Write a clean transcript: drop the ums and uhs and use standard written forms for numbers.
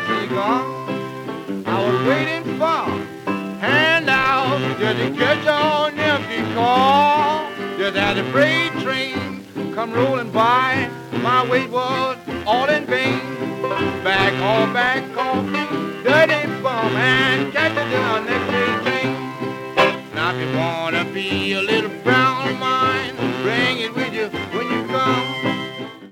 cigar. I was waiting for handout just to catch on empty car. Just as the freight train come rolling by, my wait was all in vain. Back off,